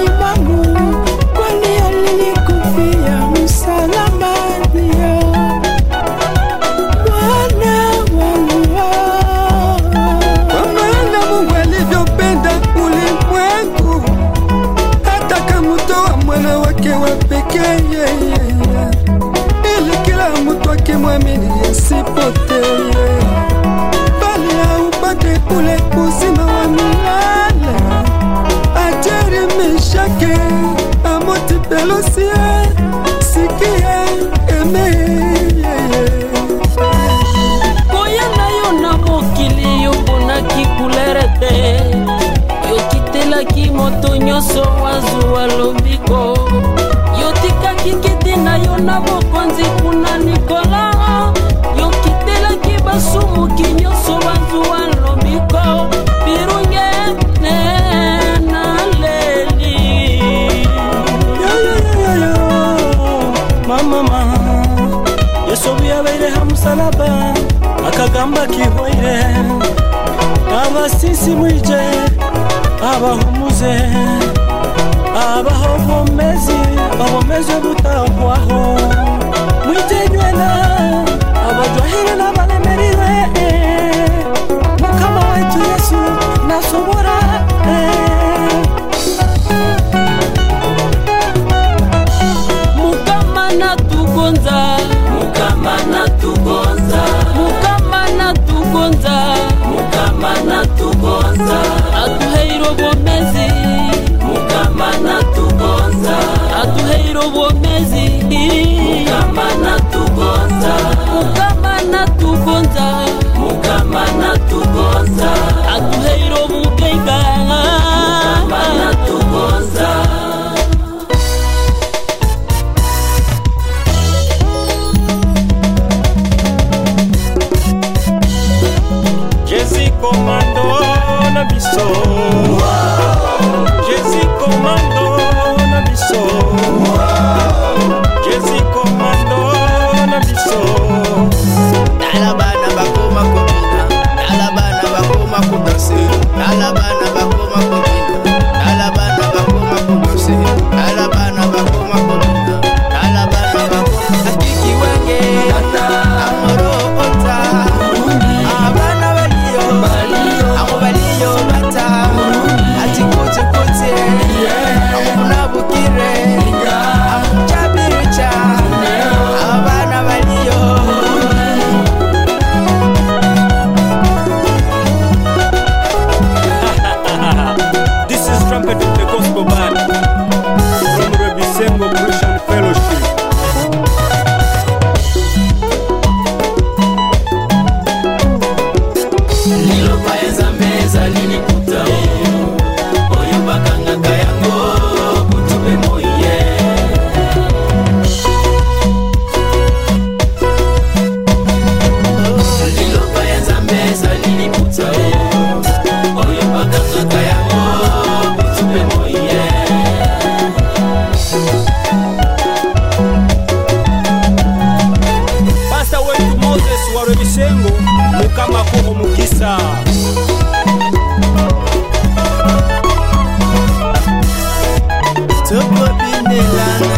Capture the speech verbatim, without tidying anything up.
moyoni mwangu, kwani alinikufia msalabani. Bwana wangu, kwa maana Mungu alivyopenda ulimwengu hata kamtoa mwana wake wa pekee, ili kila mtu akimwamini asipotee, bali aupate ule uzima wa milele. Ajeri Meshake Amoti Pelosia, sikia eme koya nayo na mokili yobona kikulerete, yokitela kimoto nyoso wazuwa lobiko, yotika kikiti nayo na bokonzi kuna Nikola, yokitela kibasumu kinyoso wazuwa lobiko, birunge nena leli. yo yo yo yo mama mama, Yesu yabaire hamusalaba akagamba kihoire, abasisi mwije abahumuze, abahomezi abomezi butahwaho, mwije nywena abajwahire n'abalemerire, mukama wetu Yesu nasobora. Mukama natugonza, Mukama natugonza, Mukama natugonza, Mukama natugonza, atuheiro bomezi, Mukama natugonza, atuheiro bomezi, Mukama natugonza, Mukama natugonza, Mukama natugonza, atuheiro bugenga, Mukama natugonza. Jésus commando na biso, Jésus commando na biso, Jésus commando na biso. Alabana bakoma komina, alabana bakoma kudanse, alabana bakoma komina, alabana bakoma kudanse, alabana bakoma komina, alabana bakoma akiki wenge, amoro ota, abana baliyo, amo baliyo bata, ati kote kote, amo nabukire, amo chabirucha, abana baliyo. This is Trumpet of the Gospel Band from Rebisengo Christian Fellowship. Lilo paeza meza linikuta oyo bakanga kayango kutube moye. Lilo paeza meza linikuta oyo bakanga kayango kutube moye. Pastor wetu Moses wa Rebisengo mukama kuho mukisa. Toko binelana